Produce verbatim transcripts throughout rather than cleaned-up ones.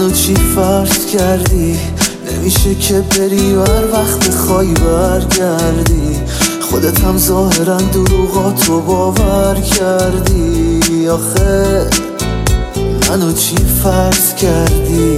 منو چی فرض کردی؟ نمیشه که بری و هر وقت خواهی برگردی. خودت هم ظاهرا دروغاتو باور کردی. آخه منو چی فرض کردی؟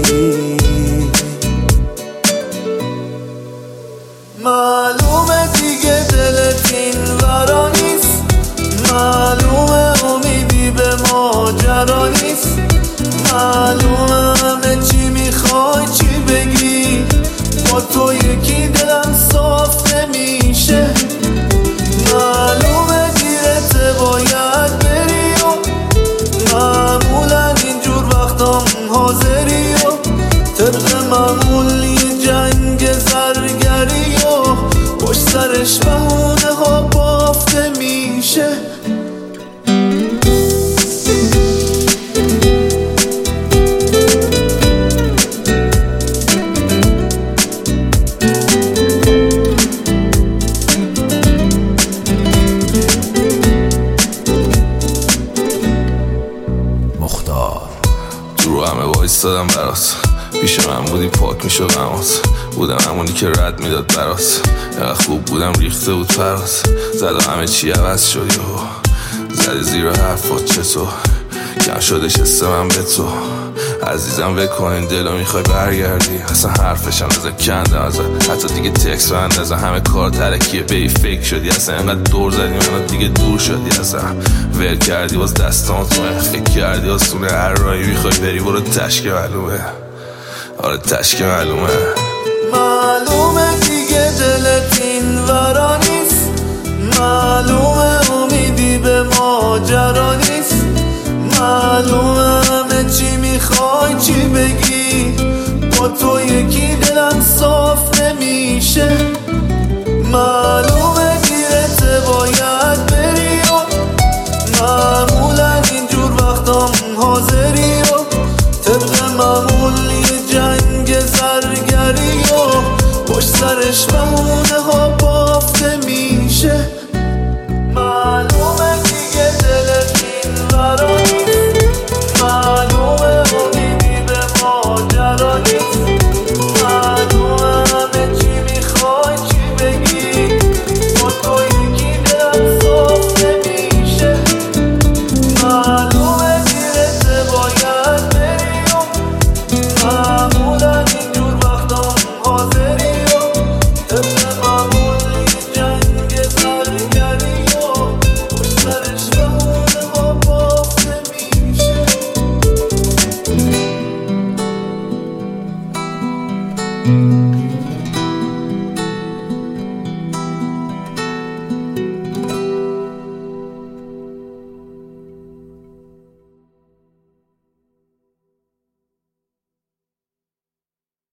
معلومه دیگه دلت این ورا نیست، معلومه امیدی به ماجرا نیست، معلومه همه چی میخوای چی بگی، با تو یکی دلم صاف نمیشه. معلومه دیرته باید بری و معمولا اینجور وقتام حاضری و طبق معمول یه جنگ زرگری و پشت سرش بهونه ها بافته میشه. رو همه وایستادم برات، پیش من بودی پاک میشو غمات، بودم همونی که رد میداد برات، اینقدر خوب بودم ریخته بود پرات، زد همه چی عوض شدی و زدی زیر حرفات چطور کم شدش حس من به تو عزیزم. بکنین دلو میخوای برگردی، اصلا حرفشم ازا کنده ازا، حتی دیگه تکس رو اندازه همه کار ترکیه به ای فیک شدی، اصلا اینقدر دور زدی منو دیگه دور شدی، اصلا ول کردی باز دستانتونه، فکر کردی آسونه هر راهی میخوای بری برو تشک معلومه، آره تشک معلومه. معلومه دیگه دلت این ورا نیست، معلومه امیدی به ماجرا نیست، معلومه همه چی میخوای چی بگی، با تو یکی دلم صاف نمیشه.